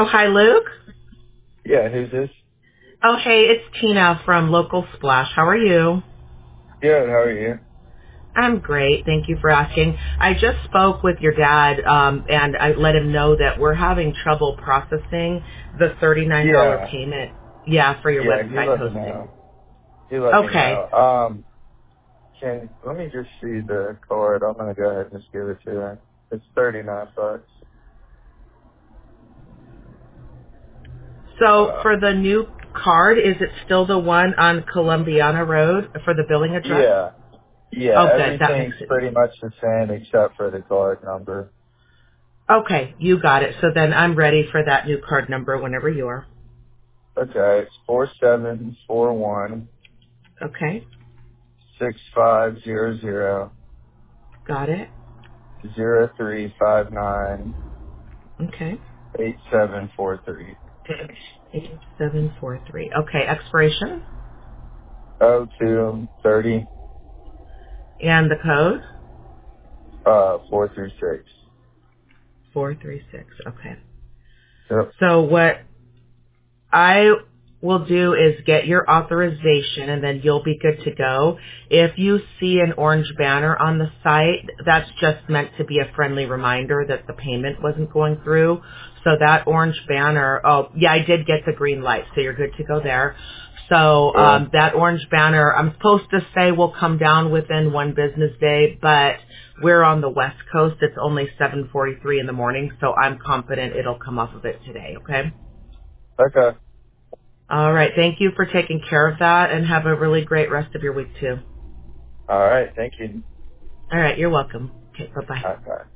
hi, Luke. Yeah, who's this? Oh, hey, it's Tina from Local Splash. How are you? Good, how are you? I'm great. Thank you for asking. I just spoke with your dad, and I let him know that we're having trouble processing the $39 Yeah, payment, for your yeah, he website let me hosting. know. He let me Okay. know. Let me just see the card. I'm gonna go ahead and just give it to him. It's $39. So for the new card, is it still the one on Columbiana Road for the billing address? Yeah, yeah, Oh, good. That makes everything's it pretty much the same except for the card number. Okay, you got it. So then I'm ready for that new card number whenever you are. Okay, it's 4741 Okay, 6500 got it. 0359 Okay, 8743 8743. Okay, expiration 0230 and the code 436. 436. Okay. Yep. So what I will do is get your authorization and then you'll be good to go. If you see an orange banner on the site, that's just meant to be a friendly reminder that the payment wasn't going through. So that orange banner, oh yeah, I did get the green light, so you're good to go there. So Cool. that orange banner, I'm supposed to say will come down within one business day, but we're on the West Coast. It's only 7:43 in the morning, so I'm confident it'll come off of it today, okay? Okay. All right. Thank you for taking care of that and have a really great rest of your week too. All right. Thank you. All right. You're welcome. Okay. Bye-bye. All right. Bye.